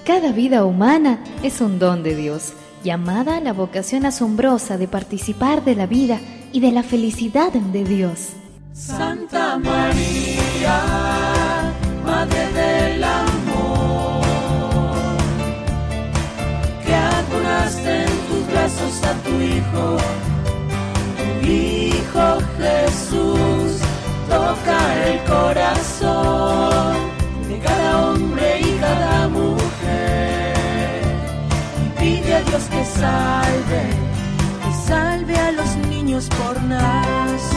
Cada vida humana es un don de Dios, llamada a la vocación asombrosa de participar de la vida y de la felicidad de Dios. Santa María, Madre del Amor, que aconaste en tus brazos a tu Hijo Jesús, toca el corazón de cada hombre y cada mujer, y pide a Dios que salve a los niños por nacer.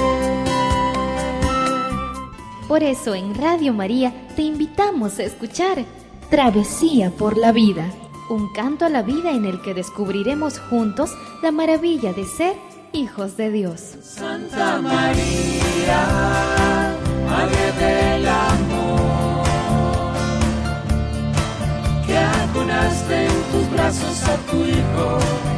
Por eso en Radio María te invitamos a escuchar Travesía por la Vida, un canto a la vida en el que descubriremos juntos la maravilla de ser hijos de Dios. Santa María, Madre del Amor, que aconaste en tus brazos a tu Hijo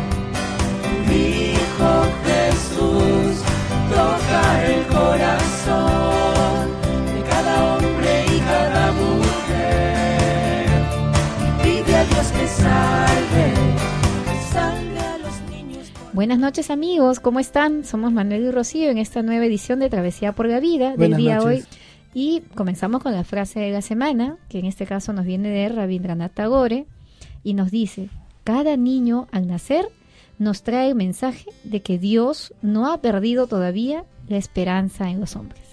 Jesús, toca el corazón de cada hombre y cada mujer, y pide a Dios que salve a los niños. Buenas noches, amigos, ¿cómo están? Somos Manuel y Rocío en esta nueva edición de Travesía por la Vida del día de hoy. Y comenzamos con la frase de la semana, que en este caso nos viene de Rabindranath Tagore, y nos dice: cada niño al nacer nos trae el mensaje de que Dios no ha perdido todavía la esperanza en los hombres.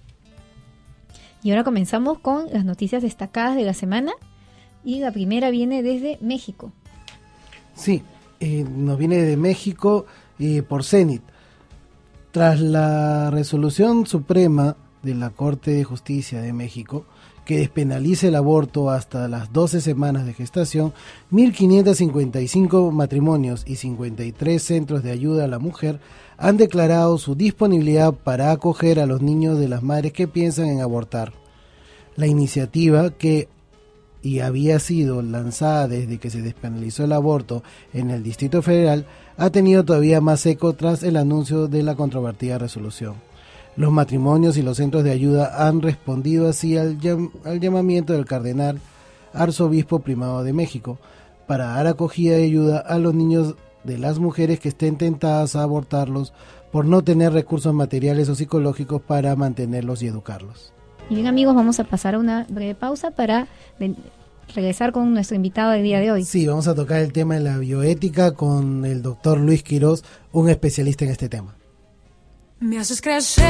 Y ahora comenzamos con las noticias destacadas de la semana, y la primera viene desde México. Sí, nos viene de México por Zenit. Tras la resolución suprema de la Corte de Justicia de México, que despenaliza el aborto hasta las 12 semanas de gestación, 1.555 matrimonios y 53 centros de ayuda a la mujer han declarado su disponibilidad para acoger a los niños de las madres que piensan en abortar. La iniciativa, que había sido lanzada desde que se despenalizó el aborto en el Distrito Federal, ha tenido todavía más eco tras el anuncio de la controvertida resolución. Los matrimonios y los centros de ayuda han respondido así al llamamiento del cardenal arzobispo primado de México para dar acogida y ayuda a los niños de las mujeres que estén tentadas a abortarlos por no tener recursos materiales o psicológicos para mantenerlos y educarlos. Y bien, amigos, vamos a pasar a una breve pausa para regresar con nuestro invitado del día de hoy. Sí, vamos a tocar el tema de la bioética con el doctor Luis Quirós, un especialista en este tema. Me haces crecer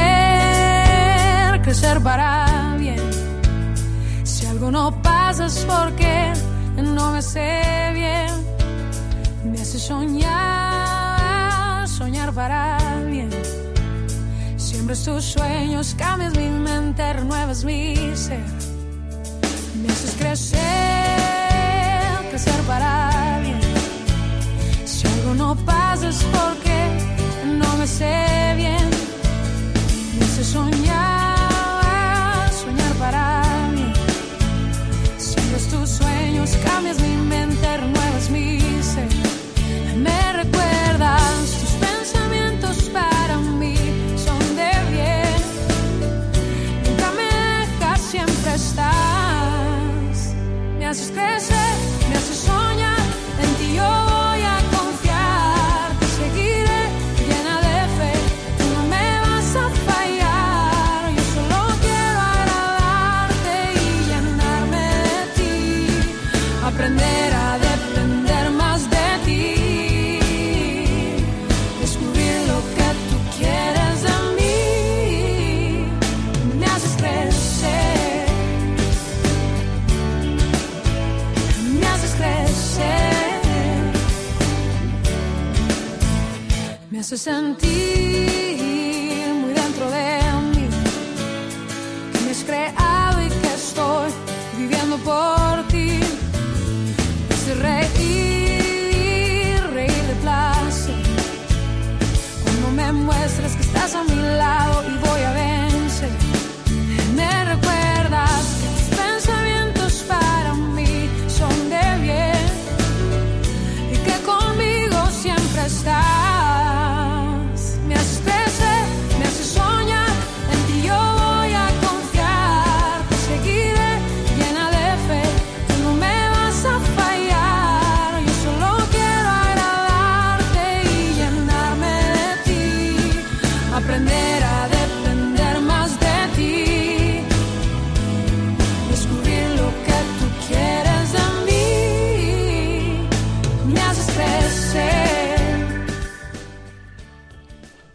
para bien. Si algo no pasa es porque no me sé bien. Me haces soñar para bien. Siembras tus sueños, cambias mi mente, renuevas mi ser. Me haces crecer para bien. Si algo no pasa es porque no me sé bien. Me haces soñar para mí. Siembras tus sueños, cambias mi mente, renuevas mi ser. Me recuerdas, tus pensamientos para mí son de bien. Nunca me dejas, siempre estás. Me haces crecer, me haces soñar, en ti yo voy a confiar. Te seguiré llena de fe, tú no me vas a fallar. Yo solo quiero agradarte y llenarme de ti, aprender a depender más de ti, descubrir lo que tú quieres de mí. Me haces crecer, me haces crecer, me haces sentir muy dentro de mí que me has creado y que estoy viviendo por ti. Me haces reír de placer cuando me muestras que estás a mi lado y voy a vencer. Me recuerdas que tus pensamientos para mí son de bien y que conmigo siempre estás.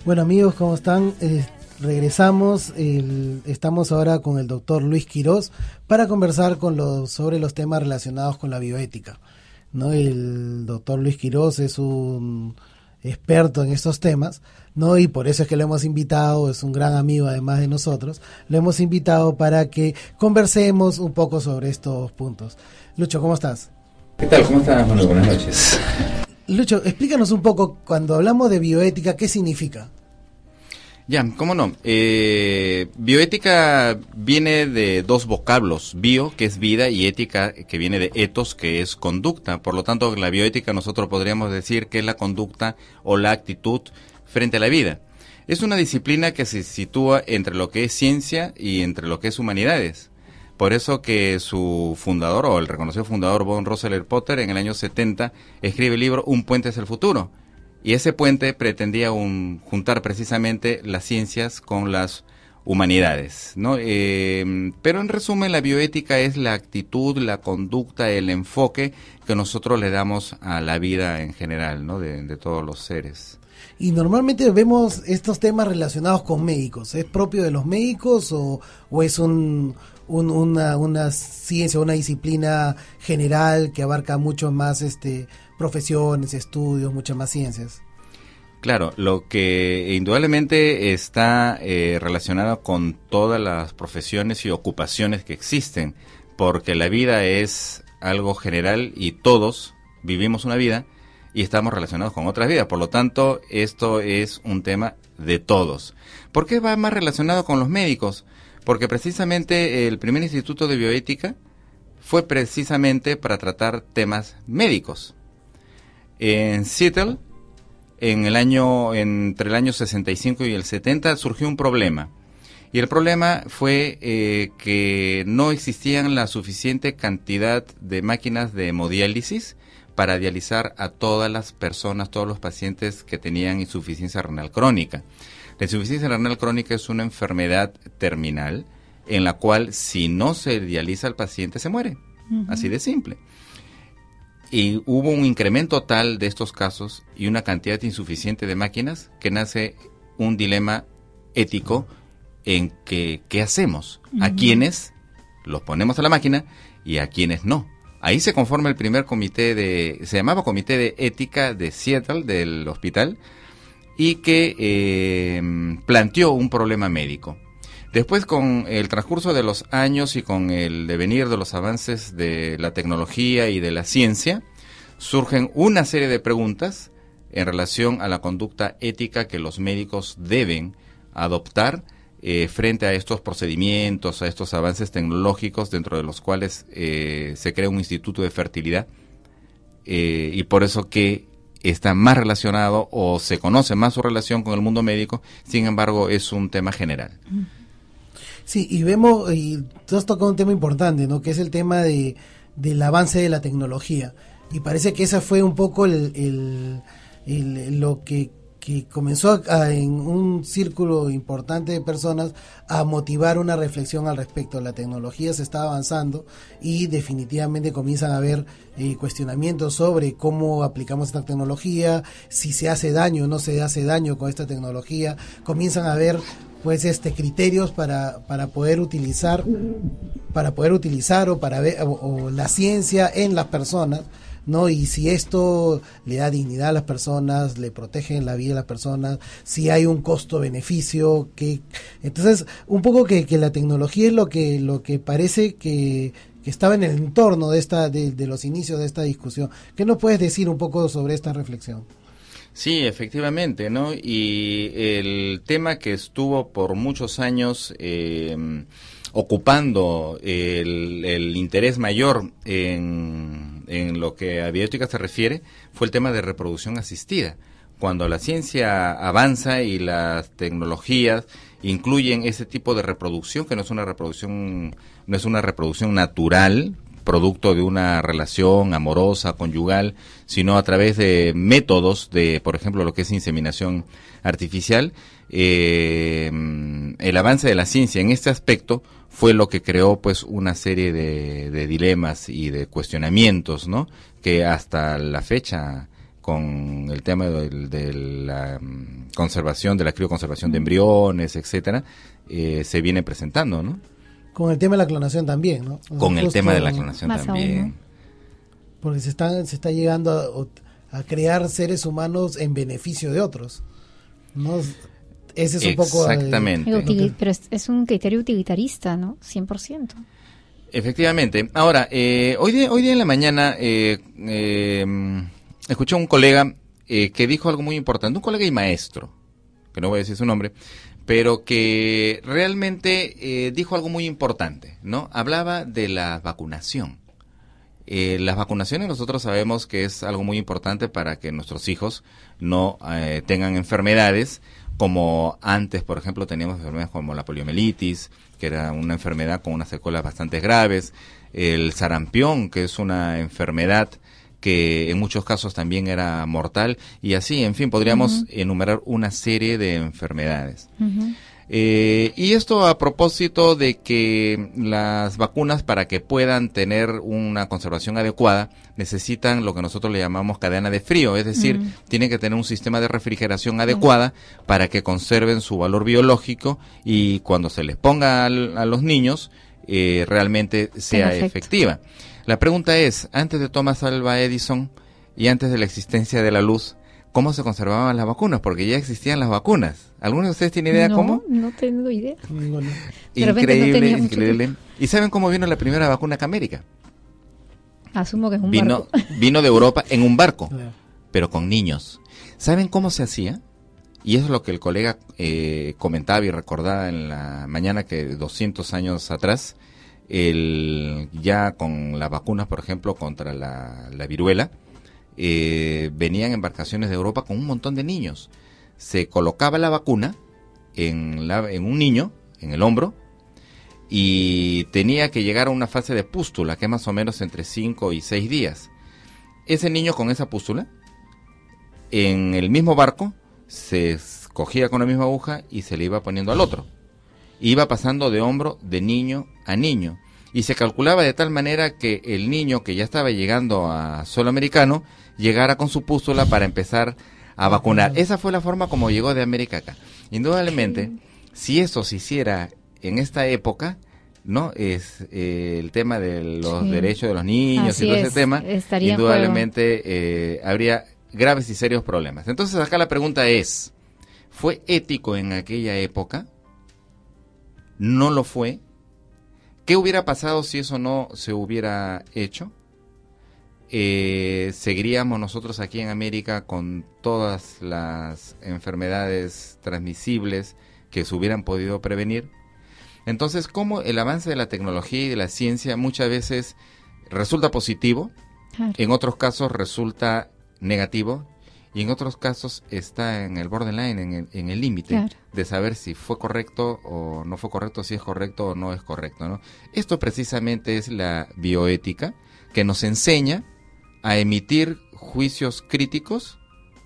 Bueno, amigos, ¿cómo están? Regresamos, estamos ahora con el doctor Luis Quirós para conversar sobre los temas relacionados con la bioética, ¿no? El doctor Luis Quirós es un experto en estos temas, ¿no? Y por eso es que lo hemos invitado, es un gran amigo además de nosotros, lo hemos invitado para que conversemos un poco sobre estos puntos. Lucho, ¿cómo estás? ¿Qué tal? ¿Cómo estás? Bueno, buenas noches. Lucho, explícanos un poco, cuando hablamos de bioética, ¿qué significa? Ya, cómo no. Bioética viene de dos vocablos, bio, que es vida, y ética, que viene de ethos, que es conducta. Por lo tanto, la bioética nosotros podríamos decir que es la conducta o la actitud frente a la vida. Es una disciplina que se sitúa entre lo que es ciencia y entre lo que es humanidades. Por eso que su fundador, o el reconocido fundador von Rosseler Potter, en el año 70, escribe el libro Un puente hacia el futuro. Y ese puente pretendía juntar precisamente las ciencias con las humanidades, ¿no? Pero en resumen, la bioética es la actitud, la conducta, el enfoque que nosotros le damos a la vida en general, ¿no? De todos los seres. Y normalmente vemos estos temas relacionados con médicos. ¿Es propio de los médicos o es una ciencia, una disciplina general que abarca mucho más profesiones, estudios, muchas más ciencias? Claro, lo que indudablemente está relacionado con todas las profesiones y ocupaciones que existen, porque la vida es algo general y todos vivimos una vida y estamos relacionados con otras vidas. Por lo tanto, esto es un tema de todos. ¿Por qué va más relacionado con los médicos? Porque precisamente el primer instituto de bioética fue precisamente para tratar temas médicos. En Seattle, entre el año 65 y el 70, surgió un problema. Y el problema fue que no existían la suficiente cantidad de máquinas de hemodiálisis para dializar a todas las personas, todos los pacientes que tenían insuficiencia renal crónica. La insuficiencia renal crónica es una enfermedad terminal en la cual si no se dializa al paciente se muere. Uh-huh. Así de simple. Y hubo un incremento tal de estos casos y una cantidad insuficiente de máquinas que nace un dilema ético en que ¿qué hacemos? Uh-huh. ¿A quiénes los ponemos a la máquina y a quiénes no? Ahí se conforma el primer se llamaba Comité de Ética de Seattle, del hospital, y que planteó un problema médico. Después, con el transcurso de los años y con el devenir de los avances de la tecnología y de la ciencia, surgen una serie de preguntas en relación a la conducta ética que los médicos deben adoptar frente a estos procedimientos, a estos avances tecnológicos, dentro de los cuales se crea un instituto de fertilidad, y por eso que está más relacionado o se conoce más su relación con el mundo médico. Sin embargo, es un tema general. Sí, y tú has tocado un tema importante, ¿no? Que es el tema del avance de la tecnología. Y parece que esa fue un poco lo que comenzó en un círculo importante de personas a motivar una reflexión al respecto. La tecnología se está avanzando y definitivamente comienzan a haber cuestionamientos sobre cómo aplicamos esta tecnología, si se hace daño o no se hace daño con esta tecnología. Comienzan a haber criterios para poder utilizar o para ver o la ciencia en las personas, ¿no? Y si esto le da dignidad a las personas, le protege la vida a las personas, si hay un costo-beneficio, entonces un poco que la tecnología es lo que parece que estaba en el entorno de los inicios de esta discusión. ¿Qué nos puedes decir un poco sobre esta reflexión? Sí, efectivamente, ¿no? Y el tema que estuvo por muchos años ocupando el interés mayor en lo que a bioética se refiere fue el tema de reproducción asistida. Cuando la ciencia avanza y las tecnologías incluyen ese tipo de reproducción, que no es una reproducción natural, producto de una relación amorosa, conyugal, sino a través de métodos de, por ejemplo, lo que es inseminación artificial, el avance de la ciencia en este aspecto fue lo que creó pues una serie de dilemas y de cuestionamientos, ¿no? Que hasta la fecha con el tema de la conservación, de la crioconservación de embriones, etcétera, se viene presentando, ¿no? Con el tema de la clonación también, ¿no? Con el tema de la clonación también. Aún, ¿no? Porque se está llegando a crear seres humanos en beneficio de otros, ¿no? Ese es un poco... Exactamente. Pero es un criterio utilitarista, ¿no? 100%. Efectivamente. Ahora, hoy día en la mañana escuché a un colega que dijo algo muy importante, un colega y maestro, que no voy a decir su nombre, pero que realmente dijo algo muy importante, ¿no? Hablaba de la vacunación. Las vacunaciones nosotros sabemos que es algo muy importante para que nuestros hijos no tengan enfermedades como antes, por ejemplo, teníamos enfermedades como la poliomielitis, que era una enfermedad con unas secuelas bastante graves, el sarampión, que es una enfermedad que en muchos casos también era mortal, y así, en fin, podríamos enumerar una serie de enfermedades. Y esto a propósito de que las vacunas, para que puedan tener una conservación adecuada, necesitan lo que nosotros le llamamos cadena de frío, es decir, tienen que tener un sistema de refrigeración adecuada para que conserven su valor biológico y cuando se les ponga a los niños realmente sea efectiva. La pregunta es, antes de Thomas Alva Edison y antes de la existencia de la luz, ¿cómo se conservaban las vacunas? Porque ya existían las vacunas. ¿Alguno de ustedes tiene idea cómo? No tengo idea. Increíble, increíble. ¿Y saben cómo vino la primera vacuna acá a América? Asumo que es un barco. Vino de Europa en un barco, pero con niños. ¿Saben cómo se hacía? Y eso es lo que el colega comentaba y recordaba en la mañana, que 200 años atrás, ya con las vacunas, por ejemplo, contra la viruela, venían embarcaciones de Europa con un montón de niños. Se colocaba la vacuna en un niño, en el hombro, y tenía que llegar a una fase de pústula, que es más o menos entre 5 y 6 días. Ese niño con esa pústula, en el mismo barco, se cogía con la misma aguja y se le iba poniendo al otro. Iba pasando de hombro de niño a niño. Y se calculaba de tal manera que el niño que ya estaba llegando a suelo americano llegara con su pústula para empezar a vacunar. Esa fue la forma como llegó de América acá. Indudablemente, si eso se hiciera en esta época, ¿no? Es el tema de los derechos de los niños. Así y todo ese tema, indudablemente habría graves y serios problemas. Entonces acá la pregunta es, ¿fue ético en aquella época? ¿No lo fue? ¿Qué hubiera pasado si eso no se hubiera hecho? ¿Seguiríamos nosotros aquí en América con todas las enfermedades transmisibles que se hubieran podido prevenir? Entonces, ¿cómo el avance de la tecnología y de la ciencia muchas veces resulta positivo? Claro. En otros casos resulta negativo y en otros casos está en el borderline, en el límite de saber si fue correcto o no fue correcto, si es correcto o no es correcto, ¿no? Esto precisamente es la bioética, que nos enseña a emitir juicios críticos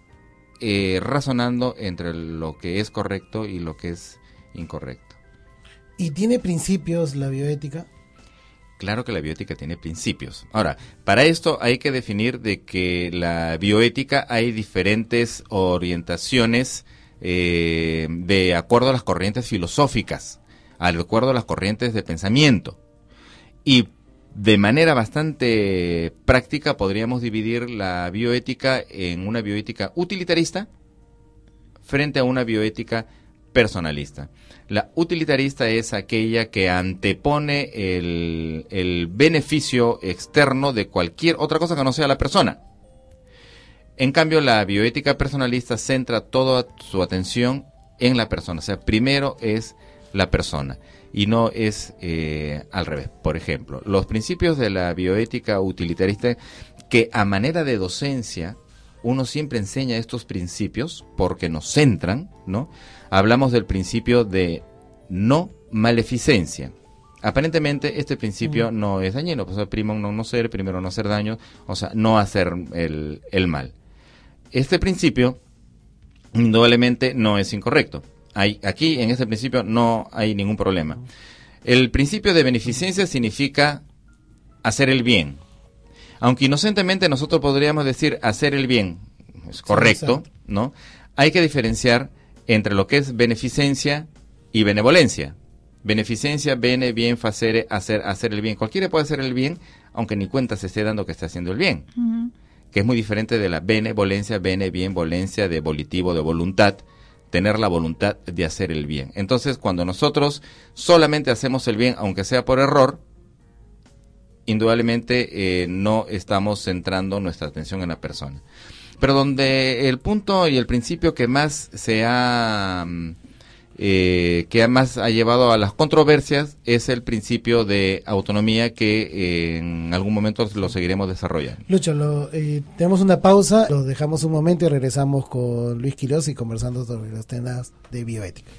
razonando entre lo que es correcto y lo que es incorrecto. ¿Y tiene principios la bioética? Claro que la bioética tiene principios. Ahora, para esto hay que definir de que la bioética hay diferentes orientaciones de acuerdo a las corrientes filosóficas, de acuerdo a las corrientes de pensamiento. Y de manera bastante práctica podríamos dividir la bioética en una bioética utilitarista frente a una bioética personalista. La utilitarista es aquella que antepone el beneficio externo de cualquier otra cosa que no sea la persona. En cambio, la bioética personalista centra toda su atención en la persona. O sea, primero es la persona y no es al revés. Por ejemplo, los principios de la bioética utilitarista, que a manera de docencia uno siempre enseña estos principios porque nos centran, ¿no? Hablamos del principio de no maleficencia. Aparentemente este principio no es dañino, pues primero no hacer daño, o sea, no hacer el mal. Este principio indudablemente no es incorrecto. Aquí en este principio no hay ningún problema. El principio de beneficencia significa hacer el bien. Aunque inocentemente nosotros podríamos decir hacer el bien, es correcto, Sí, ¿no? Hay que diferenciar entre lo que es beneficencia y benevolencia. Beneficencia, bene, bien, facere, hacer el bien. Cualquiera puede hacer el bien, aunque ni cuenta se esté dando que está haciendo el bien. Ujú. Que es muy diferente de la benevolencia, bene, bien, volencia, de volitivo, de voluntad, tener la voluntad de hacer el bien. Entonces, cuando nosotros solamente hacemos el bien, aunque sea por error, indudablemente no estamos centrando nuestra atención en la persona. Pero donde el punto y el principio que más que más ha llevado a las controversias es el principio de autonomía que en algún momento lo seguiremos desarrollando. Lucho, tenemos una pausa, lo dejamos un momento y regresamos con Luis Quiroz y conversando sobre los temas de bioética.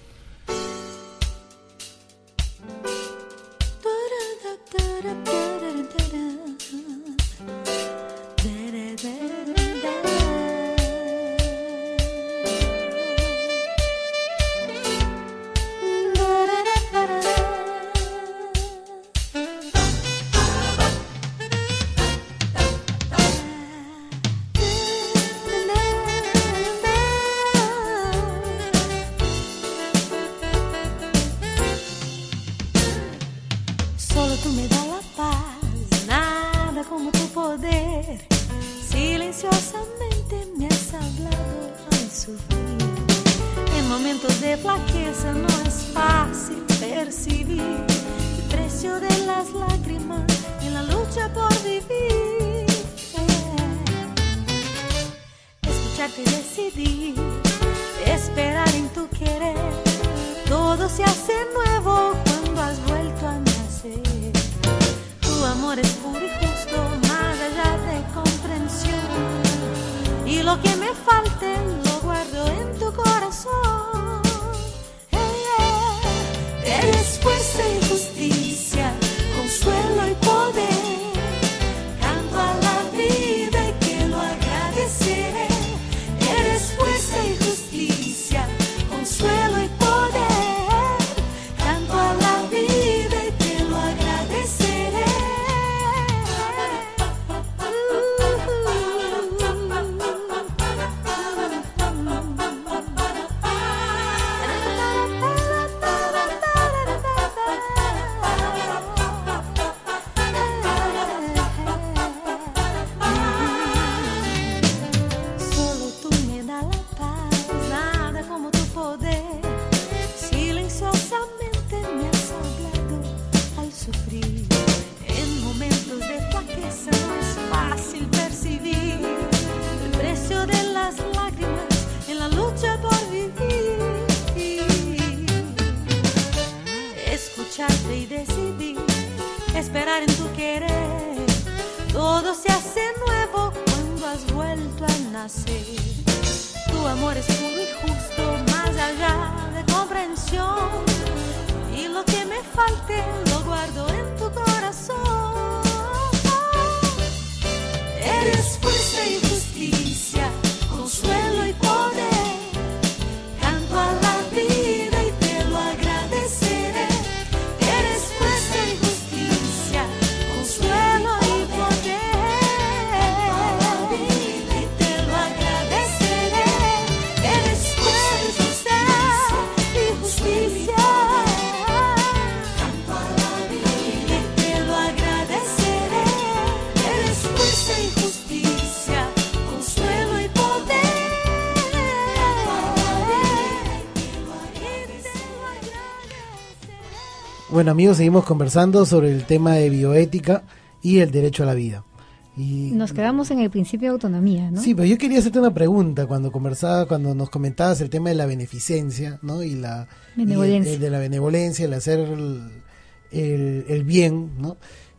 Solo tú me das la paz, nada como tu poder. Silenciosamente me has hablado al sufrir. En momentos de flaqueza no es fácil percibir el precio de las lágrimas en la lucha por vivir. Escucharte y decidir, esperar en tu querer. Todo se hace nuevo cuando has vuelto a nacer. Tu amor es puro y justo, más allá de comprensión. Y lo que me falte lo guardo en tu corazón. Eres fuerza y justicia, consuelo y poder. Canto a la vida y que lo agradeceré. Eres fuerza y justicia, consuelo y poder. Canto a la vida y que lo agradeceré. Solo tú me das la paz, nada como tu poder. Silenciosamente me has hablado al sufrir. En momentos de flaqueza no es fácil percibir el precio de las lágrimas en la lucha por vivir. Escucharte y decidir, esperar en tu querer. Todo se hace nuevo cuando has vuelto a nacer. Tu amor es puro y justo, más allá de comprensión. Y lo que me falte lo guardo en tu corazón. Eres fuerza y justicia, consuelo y poder. Canto a la vida y te lo agradeceré. Eres fuerza y justicia, consuelo y poder. Y te lo agradeceré. Eres fuerza y justicia. Canto a la vida y te lo agradeceré. Eres fuerza y justicia, consuelo y poder. Bueno, amigos, seguimos conversando sobre el tema de bioética y el derecho a la vida. Y Nos quedamos en el principio de autonomía, ¿no? sí, pero yo quería hacerte una pregunta cuando nos comentabas el tema de la beneficencia, ¿no? Y la Benevolencia. y el de la benevolencia, el hacer el bien, ¿no?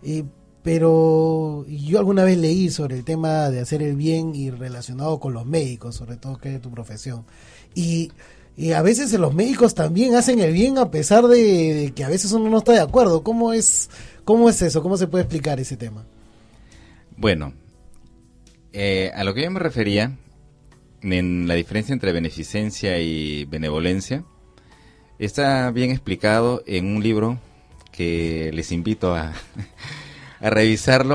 Pero yo alguna vez leí sobre el tema de hacer el bien y relacionado con los médicos, sobre todo que es tu profesión. Y a veces los médicos también hacen el bien a pesar de que a veces uno no está de acuerdo. ¿Cómo es eso? ¿Cómo se puede explicar ese tema? Bueno, a lo que yo me refería, en la diferencia entre beneficencia y benevolencia, está bien explicado en un libro que les invito a revisarlo,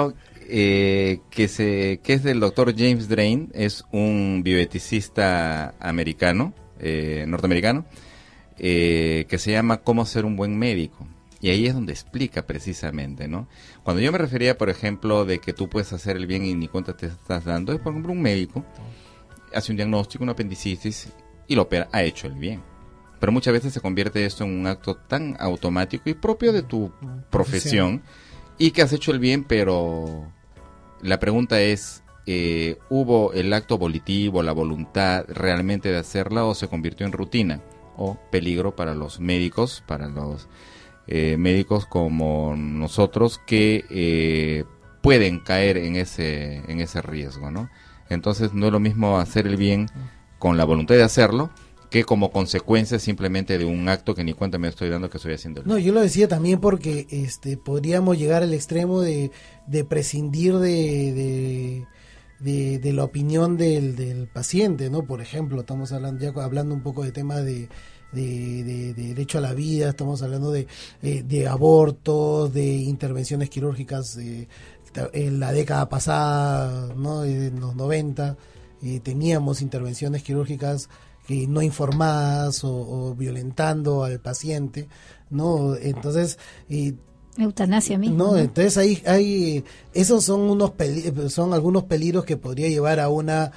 que es del doctor James Drain, es un bioeticista americano, norteamericano, que se llama Cómo ser un buen médico. Y ahí es donde explica precisamente, ¿no? Cuando yo me refería, por ejemplo, de que tú puedes hacer el bien y ni cuenta te estás dando, es por ejemplo un médico hace un diagnóstico, una apendicitis y lo opera, ha hecho el bien. Pero muchas veces se convierte esto en un acto tan automático y propio de tu profesión y que has hecho el bien, pero la pregunta es, ¿hubo el acto volitivo, la voluntad realmente de hacerla o se convirtió en rutina o peligro para los médicos, para los médicos como nosotros que pueden caer en ese riesgo, ¿no? Entonces no es lo mismo hacer el bien con la voluntad de hacerlo que como consecuencia simplemente de un acto que ni cuenta me estoy dando que estoy haciendo. No, yo lo decía también porque podríamos llegar al extremo de prescindir de la opinión del paciente, ¿no? Por ejemplo, estamos hablando un poco de tema de derecho a la vida, estamos hablando de abortos, de intervenciones quirúrgicas. En la década pasada, ¿no? En los 90, teníamos intervenciones quirúrgicas no informadas o violentando al paciente, ¿no? Entonces eutanasia misma, ¿no? Entonces hay esos son son algunos peligros que podría llevar a una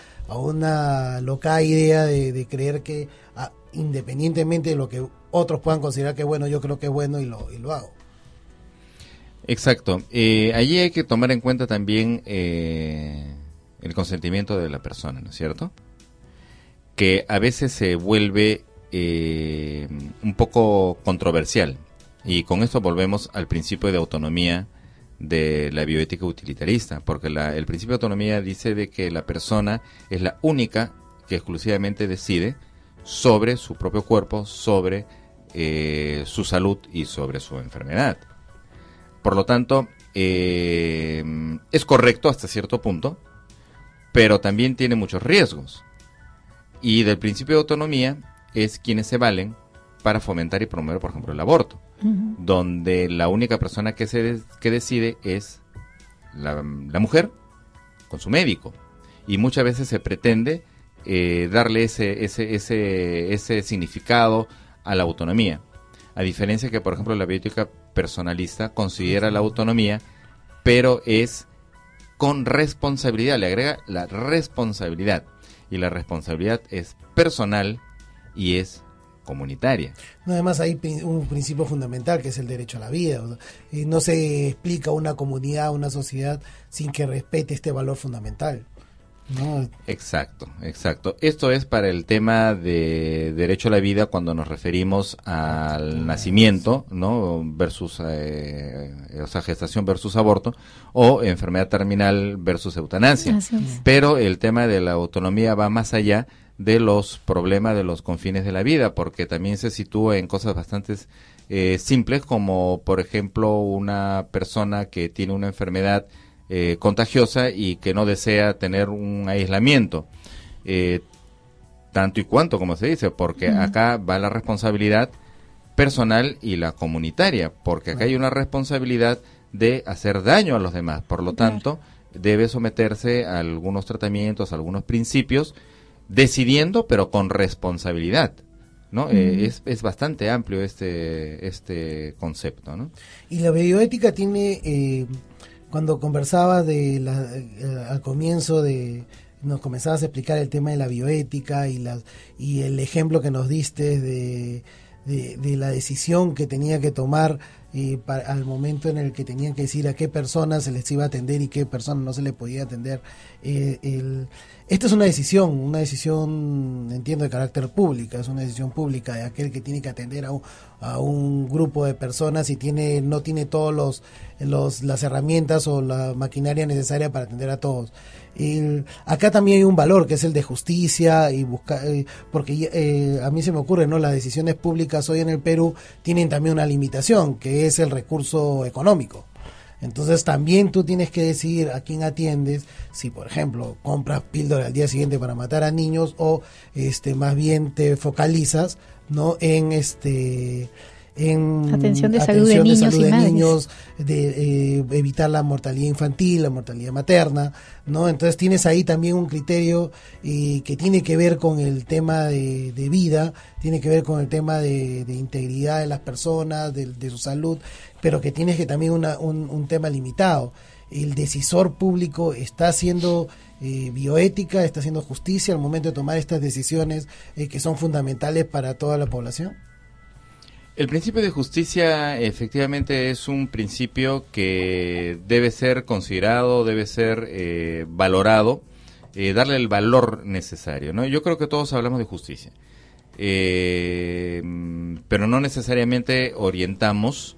loca idea de creer que independientemente de lo que otros puedan considerar que es bueno, yo creo que es bueno y lo hago. Exacto. Allí hay que tomar en cuenta también el consentimiento de la persona, ¿no es cierto? Que a veces se vuelve un poco controversial. Y con esto volvemos al principio de autonomía de la bioética utilitarista, porque el principio de autonomía dice de que la persona es la única que exclusivamente decide sobre su propio cuerpo, sobre su salud y sobre su enfermedad. Por lo tanto, es correcto hasta cierto punto, pero también tiene muchos riesgos. Y del principio de autonomía es quienes se valen para fomentar y promover, por ejemplo, el aborto, donde la única persona que decide es la mujer con su médico. Y muchas veces se pretende darle ese significado a la autonomía. A diferencia que, por ejemplo, la bioética personalista considera la autonomía, pero es con responsabilidad, le agrega la responsabilidad. Y la responsabilidad es personal y es comunitaria. No, además hay un principio fundamental que es el derecho a la vida. No se explica una comunidad, una sociedad sin que respete este valor fundamental, ¿no? Exacto. Esto es para el tema de derecho a la vida cuando nos referimos al nacimiento, ¿no? Versus, gestación versus aborto, o enfermedad terminal versus eutanasia. Pero el tema de la autonomía va más allá de los problemas de los confines de la vida, porque también se sitúa en cosas bastante simples, como por ejemplo una persona que tiene una enfermedad contagiosa y que no desea tener un aislamiento, tanto y cuanto, como se dice, porque acá va la responsabilidad personal y la comunitaria, porque acá hay una responsabilidad de hacer daño a los demás, por lo tanto debe someterse a algunos tratamientos, a algunos principios, decidiendo pero con responsabilidad, ¿no? Es bastante amplio este concepto, ¿no? Y la bioética tiene, cuando conversabas al comienzo nos comenzabas a explicar el tema de la bioética y el ejemplo que nos diste de la decisión que tenía que tomar al momento en el que tenían que decir a qué personas se les iba a atender y qué personas no se les podía atender. Esta es una decisión, entiendo, de carácter público, es una decisión pública de aquel que tiene que atender a un grupo de personas y no tiene todos las herramientas o la maquinaria necesaria para atender a todos. Acá también hay un valor que es el de justicia y buscar, porque a mí se me ocurre, ¿no? Las decisiones públicas hoy en el Perú tienen también una limitación, que es el recurso económico. Entonces también tú tienes que decidir a quién atiendes, si por ejemplo compras píldora al día siguiente para matar a niños o más bien te focalizas, ¿no? en en atención de salud de niños y madres, niños, de evitar la mortalidad infantil, la mortalidad materna, ¿no? Entonces tienes ahí también un criterio que tiene que ver con el tema de vida, tiene que ver con el tema de integridad de las personas, de su salud, pero que tienes que también un tema limitado. El decisor público está haciendo bioética, está haciendo justicia al momento de tomar estas decisiones que son fundamentales para toda la población. El principio de justicia efectivamente es un principio que debe ser considerado, debe ser valorado, darle el valor necesario, ¿no? Yo creo que todos hablamos de justicia, pero no necesariamente orientamos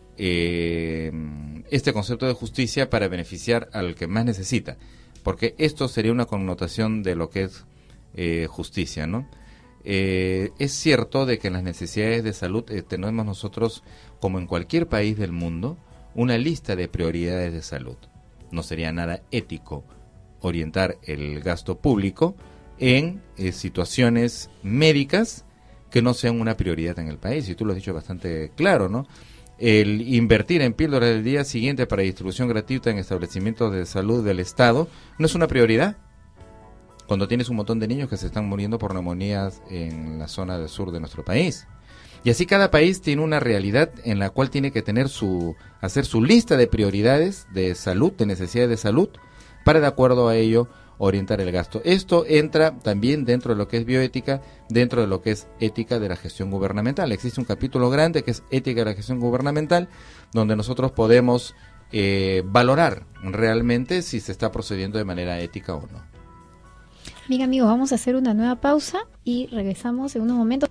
este concepto de justicia para beneficiar al que más necesita, porque esto sería una connotación de lo que es justicia, ¿no? Es cierto de que en las necesidades de salud tenemos nosotros, como en cualquier país del mundo, una lista de prioridades de salud. No sería nada ético orientar el gasto público en situaciones médicas que no sean una prioridad en el país, y tú lo has dicho bastante claro, ¿no? El invertir en píldoras del día siguiente para distribución gratuita en establecimientos de salud del Estado no es una prioridad cuando tienes un montón de niños que se están muriendo por neumonías en la zona del sur de nuestro país. Y así cada país tiene una realidad en la cual tiene que tener hacer su lista de prioridades de salud, de necesidades de salud, para de acuerdo a ello orientar el gasto. Esto entra también dentro de lo que es bioética, dentro de lo que es ética de la gestión gubernamental. Existe un capítulo grande que es ética de la gestión gubernamental, donde nosotros podemos valorar realmente si se está procediendo de manera ética o no. Bien, amigos, vamos a hacer una nueva pausa y regresamos en unos momentos.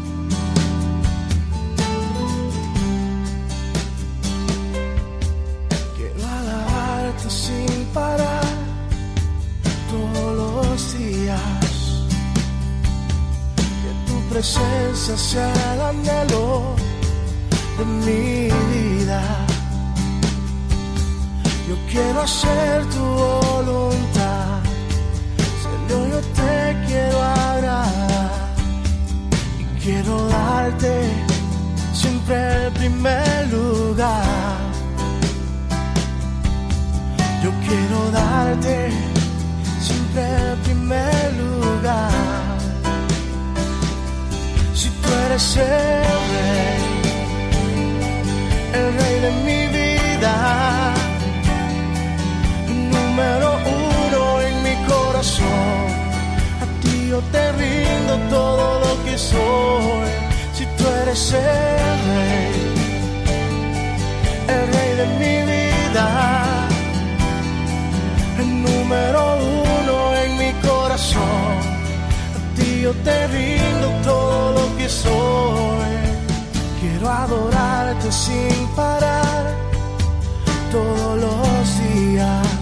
Quiero alabarte sin parar todos los días, que tu presencia sea el anhelo de mi vida. Yo quiero hacer tu voluntad, Señor, yo te quiero agradar y quiero darte siempre el primer lugar. Yo quiero darte siempre el primer lugar. Si tú eres el rey de mi vida, número uno en mi corazón, a ti yo te rindo todo lo que soy. Si tú eres el rey de mi vida, el número uno en mi corazón, a ti yo te rindo todo lo que soy. Quiero adorarte sin parar todos los días,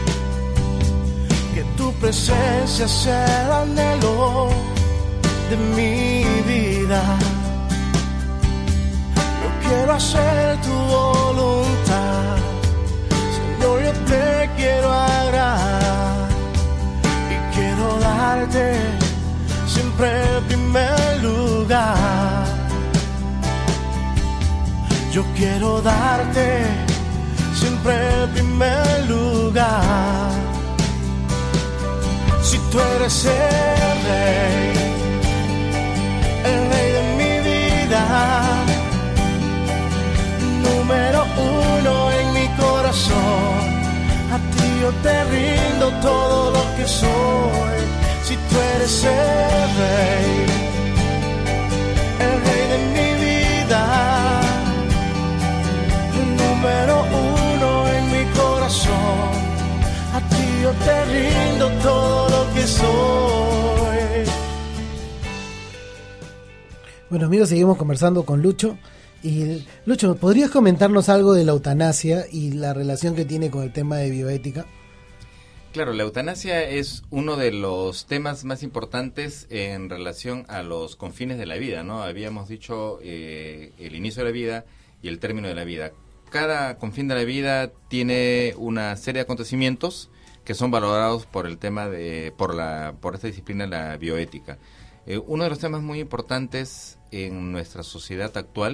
que tu presencia sea el anhelo de mi vida. Yo quiero hacer tu voluntad, Señor, yo te quiero agradar y quiero darte siempre el primer lugar. Yo quiero darte siempre el primer lugar. Si tú eres el rey de mi vida, número uno en mi corazón, a ti yo te rindo todo lo que soy. Si tú eres el rey de mi vida, número uno en mi corazón, a ti yo te rindo todo lo que soy. Bueno, amigos, seguimos conversando con Lucho. Y Lucho, ¿podrías comentarnos algo de la eutanasia y la relación que tiene con el tema de bioética? Claro, la eutanasia es uno de los temas más importantes en relación a los confines de la vida, ¿no? Habíamos dicho el inicio de la vida y el término de la vida. Cada confín de la vida tiene una serie de acontecimientos que son valorados por el tema por esta disciplina, la bioética. Uno de los temas muy importantes en nuestra sociedad actual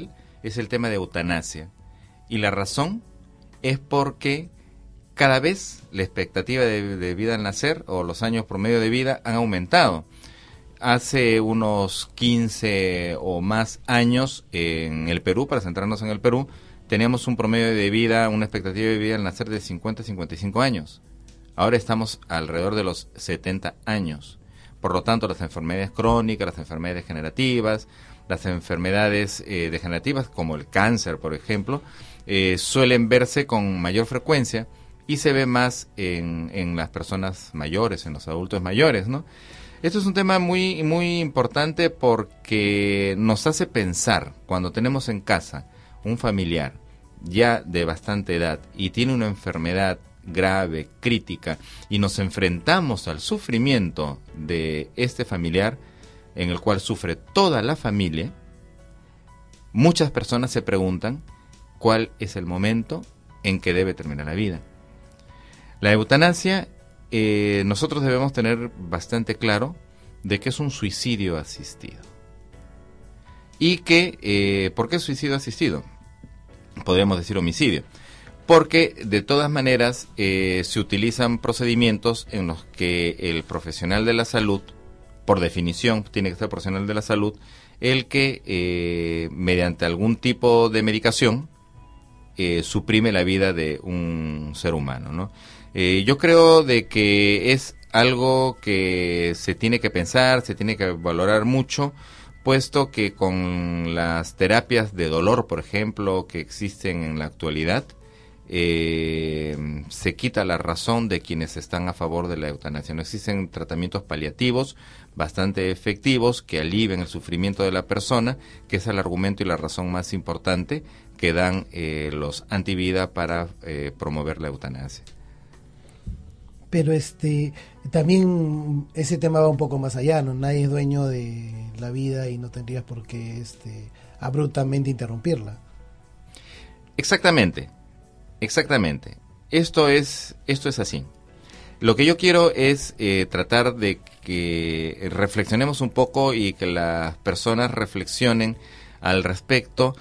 es el tema de eutanasia. Y la razón es porque cada vez la expectativa de vida al nacer o los años promedio de vida han aumentado. Hace unos 15 o más años en el Perú, para centrarnos en el Perú, teníamos un promedio de vida, una expectativa de vida al nacer de 50 a 55 años. Ahora estamos alrededor de los 70 años. Por lo tanto, las enfermedades crónicas, las enfermedades degenerativas, las enfermedades degenerativas como el cáncer, por ejemplo, suelen verse con mayor frecuencia y se ve más en las personas mayores, en los adultos mayores, ¿no? Esto es un tema muy, muy importante porque nos hace pensar cuando tenemos en casa un familiar ya de bastante edad y tiene una enfermedad grave, crítica, y nos enfrentamos al sufrimiento de este familiar en el cual sufre toda la familia. Muchas personas se preguntan cuál es el momento en que debe terminar la vida. La eutanasia, nosotros debemos tener bastante claro de que es un suicidio asistido. Y que, ¿por qué suicidio asistido? Podríamos decir homicidio. Porque de todas maneras se utilizan procedimientos en los que el profesional de la salud, por definición tiene que ser profesional de la salud, el que mediante algún tipo de medicación suprime la vida de un ser humano, ¿no? Yo creo de que es algo que se tiene que pensar, se tiene que valorar mucho, puesto que con las terapias de dolor, por ejemplo, que existen en la actualidad, se quita la razón de quienes están a favor de la eutanasia. No existen tratamientos paliativos bastante efectivos que alivien el sufrimiento de la persona, que es el argumento y la razón más importante que dan los antivida para promover la eutanasia. Pero también ese tema va un poco más allá, ¿no? Nadie es dueño de la vida y no tendrías por qué abruptamente interrumpirla. Exactamente. Esto es así. Lo que yo quiero es tratar de que reflexionemos un poco y que las personas reflexionen al respecto,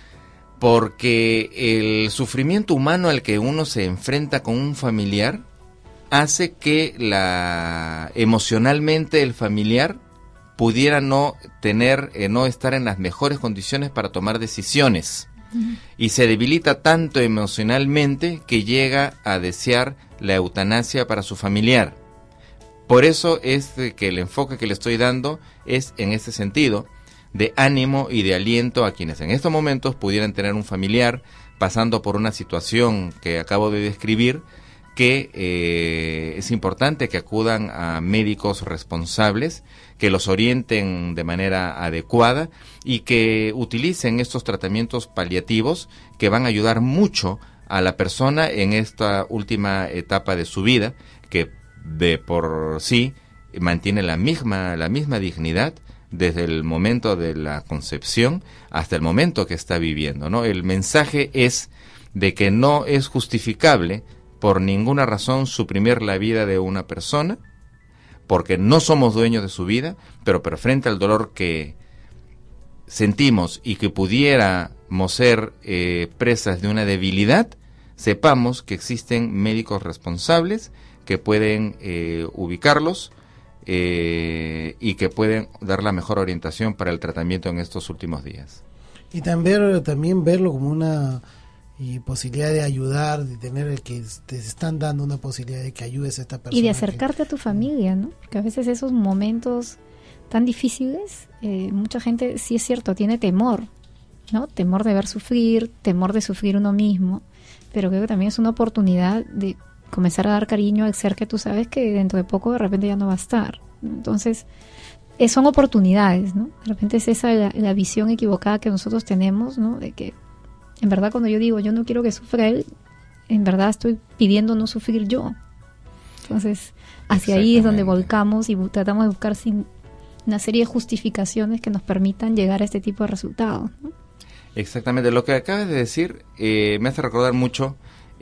porque el sufrimiento humano al que uno se enfrenta con un familiar hace que emocionalmente el familiar pudiera no estar en las mejores condiciones para tomar decisiones. Y se debilita tanto emocionalmente que llega a desear la eutanasia para su familiar. Por eso es que el enfoque que le estoy dando es en este sentido, de ánimo y de aliento a quienes en estos momentos pudieran tener un familiar pasando por una situación que acabo de describir, que es importante que acudan a médicos responsables, que los orienten de manera adecuada y que utilicen estos tratamientos paliativos que van a ayudar mucho a la persona en esta última etapa de su vida, que de por sí mantiene la misma dignidad desde el momento de la concepción hasta el momento que está viviendo, ¿no? El mensaje es de que no es justificable por ninguna razón suprimir la vida de una persona, porque no somos dueños de su vida, pero frente al dolor que sentimos y que pudiéramos ser presas de una debilidad, sepamos que existen médicos responsables que pueden ubicarlos y que pueden dar la mejor orientación para el tratamiento en estos últimos días. Y también verlo como una posibilidad de ayudar, de tener que te están dando una posibilidad de que ayudes a esta persona. Y de acercarte a tu familia, ¿no? Porque a veces esos momentos tan difíciles, mucha gente, sí es cierto, tiene temor, ¿no? Temor de ver sufrir, temor de sufrir uno mismo, pero creo que también es una oportunidad de comenzar a dar cariño al ser que tú sabes que dentro de poco de repente ya no va a estar, ¿no? Entonces, son oportunidades, ¿no? De repente es esa la visión equivocada que nosotros tenemos, ¿no? De que en verdad cuando yo digo yo no quiero que sufra él, en verdad estoy pidiendo no sufrir yo. Entonces, hacia ahí es donde volcamos y tratamos de buscar una serie de justificaciones que nos permitan llegar a este tipo de resultados, ¿no? Exactamente, lo que acabas de decir me hace recordar mucho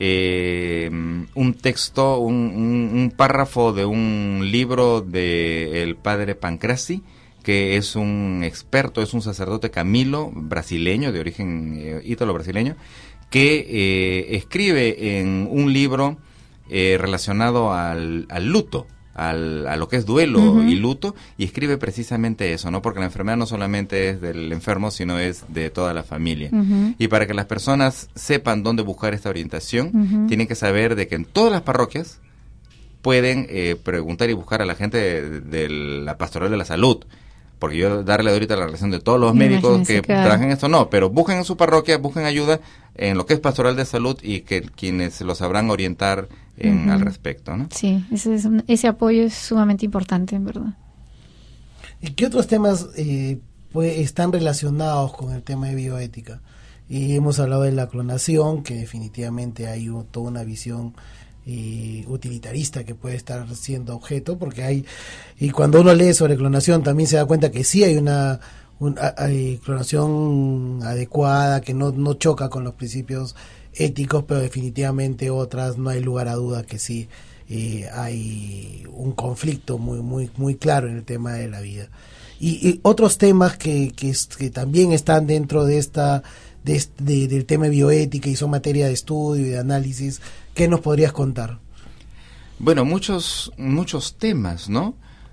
un texto, un párrafo de un libro del padre Pancrasi que es un experto, es un sacerdote Camilo, brasileño, de origen ítalo-brasileño, que escribe en un libro relacionado al luto, a lo que es duelo y luto, y escribe precisamente eso, ¿no? Porque la enfermedad no solamente es del enfermo, sino es de toda la familia. Y para que las personas sepan dónde buscar esta orientación, tienen que saber de que en todas las parroquias pueden preguntar y buscar a la gente de la pastoral de la salud. Porque yo darle ahorita la relación de todos los médicos que trabajan esto, no, pero busquen en su parroquia, busquen ayuda en lo que es pastoral de salud y que quienes lo sabrán orientar al respecto, ¿no? Sí, ese apoyo es sumamente importante, en verdad. ¿Y qué otros temas están relacionados con el tema de bioética? Y hemos hablado de la clonación, que definitivamente hay toda una visión utilitarista que puede estar siendo objeto, porque y cuando uno lee sobre clonación también se da cuenta que sí hay hay clonación adecuada, que no choca con los principios éticos, pero definitivamente otras no hay lugar a duda que sí hay un conflicto muy claro en el tema de la vida. Y otros temas que también están dentro de del tema de bioética y son materia de estudio y de análisis, ¿qué nos podrías contar? Bueno, muchos temas, ¿no?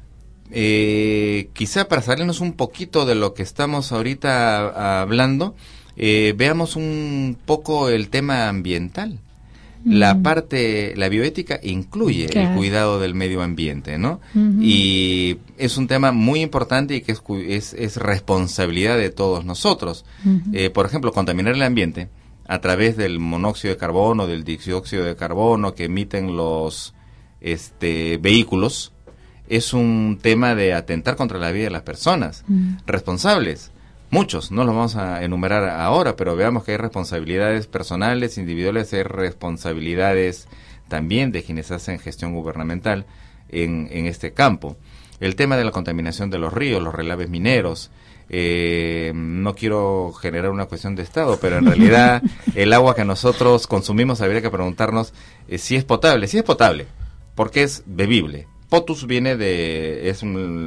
Quizá para salirnos un poquito de lo que estamos ahorita hablando, veamos un poco el tema ambiental. La bioética incluye el cuidado del medio ambiente, ¿no? Y es un tema muy importante y que es responsabilidad de todos nosotros. Por ejemplo, contaminar el ambiente a través del monóxido de carbono, del dióxido de carbono que emiten los vehículos, es un tema de atentar contra la vida de las personas. Responsables, muchos, no los vamos a enumerar ahora, pero veamos que hay responsabilidades personales, individuales, hay responsabilidades también de quienes hacen gestión gubernamental en este campo. El tema de la contaminación de los ríos, los relaves mineros, no quiero generar una cuestión de Estado, pero en realidad el agua que nosotros consumimos habría que preguntarnos si es potable. Si es potable, porque es bebible. Potus viene es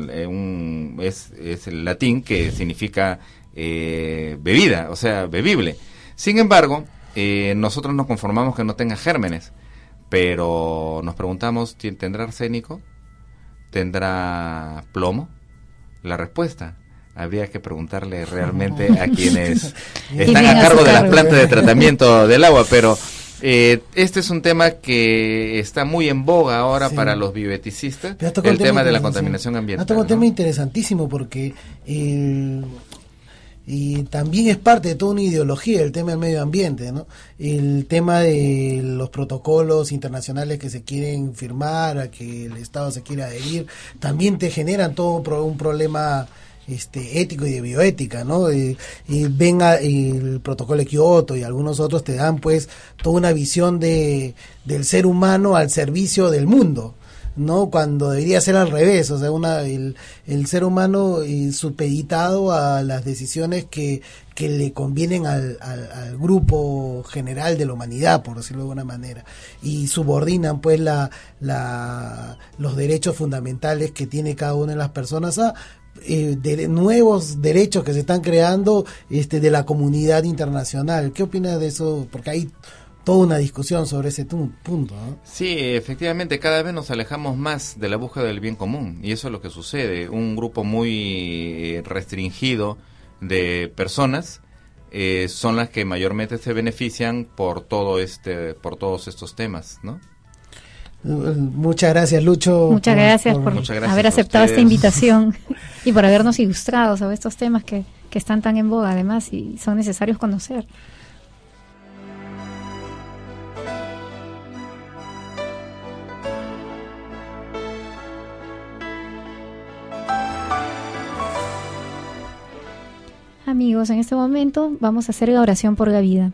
el latín que significa bebida, o sea, bebible. Sin embargo, nosotros nos conformamos que no tenga gérmenes, pero nos preguntamos, ¿tendrá arsénico? ¿Tendrá plomo? La respuesta, habría que preguntarle realmente a quienes están a cargo de las plantas de tratamiento del agua, pero este es un tema que está muy en boga ahora para los bioeticistas, el tema de la contaminación ambiental. Un tema interesantísimo porque y también es parte de toda una ideología el tema del medio ambiente, ¿no? El tema de los protocolos internacionales que se quieren firmar, a que el Estado se quiera adherir, también te generan todo un problema ético y de bioética, ¿no? Y venga el protocolo de Kioto y algunos otros te dan pues toda una visión del ser humano al servicio del mundo, ¿no? Cuando debería ser al revés, o sea, el ser humano supeditado a las decisiones que le convienen al grupo general de la humanidad, por decirlo de alguna manera, y subordinan pues los derechos fundamentales que tiene cada una de las personas a de nuevos derechos que se están creando de la comunidad internacional. ¿Qué opinas de eso? Porque hay toda una discusión sobre ese punto, ¿no? Sí, efectivamente, cada vez nos alejamos más de la búsqueda del bien común, y eso es lo que sucede. Un grupo muy restringido de personas son las que mayormente se benefician por todos estos temas, ¿no? Muchas gracias, Lucho. Muchas gracias por haber aceptado esta invitación y por habernos ilustrado sobre estos temas que están tan en boga además y son necesarios conocer. Amigos, en este momento vamos a hacer la oración por la vida.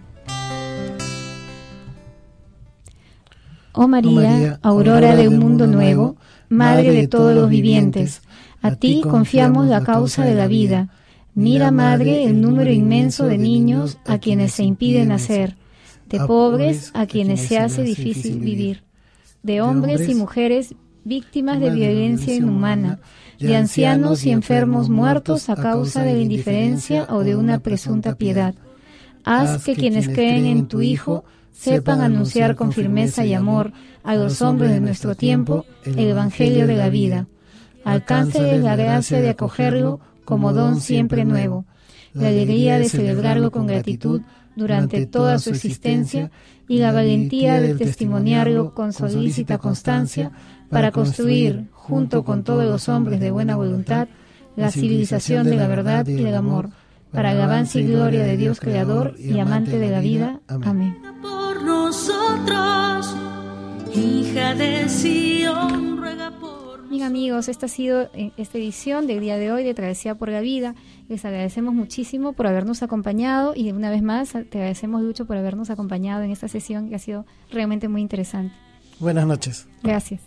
Oh María, aurora de un mundo nuevo, Madre de todos los vivientes, a ti confiamos la causa de la vida. Mira, Madre, el número inmenso de niños a quienes se impide nacer, de pobres a quienes se hace difícil vivir, de hombres y mujeres víctimas de violencia inhumana, de ancianos y enfermos muertos a causa de la indiferencia o de una presunta piedad. Haz que quienes creen en tu Hijo sepan anunciar con firmeza y amor a los hombres de nuestro tiempo el Evangelio de la vida. Alcánceles la gracia de acogerlo como don siempre nuevo, la alegría de celebrarlo con gratitud durante toda su existencia y la valentía de testimoniarlo con solícita constancia para construir, junto con todos los hombres de buena voluntad, la civilización de la verdad y del amor, para alabanza y gloria de Dios Creador y amante de la vida. Amén. Por nosotros, hija de Sion, ruega por Bien, amigos, esta ha sido esta edición del día de hoy de Travesía por la Vida. Les agradecemos muchísimo por habernos acompañado y una vez más te agradecemos, Lucho, por habernos acompañado en esta sesión que ha sido realmente muy interesante. Buenas noches. Gracias.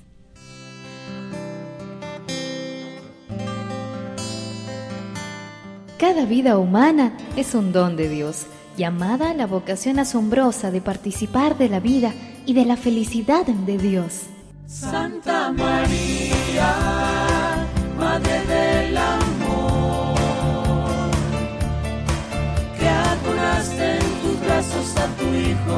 Cada vida humana es un don de Dios, llamada a la vocación asombrosa de participar de la vida y de la felicidad de Dios. Santa María, Madre del Amor, que aconaste en tus brazos a tu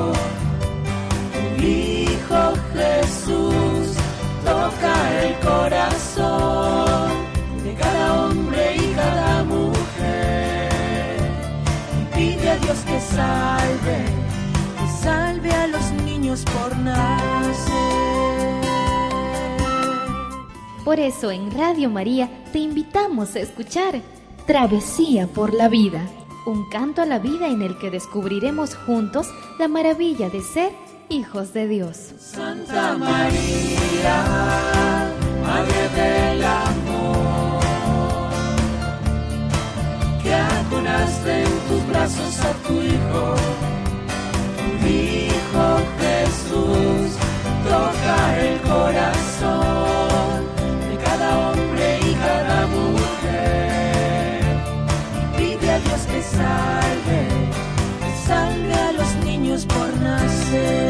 Hijo Jesús, toca el corazón de cada hombre y cada mujer, y pide a Dios que salve a los niños por nacer. Por eso en Radio María te invitamos a escuchar Travesía por la Vida, un canto a la vida en el que descubriremos juntos la maravilla de ser hijos de Dios. Santa María, Madre del Amor, que aconaste en tus brazos a tu Hijo Jesús, toca el corazón de cada hombre y cada mujer, y pide a Dios que salve a los niños por nacer.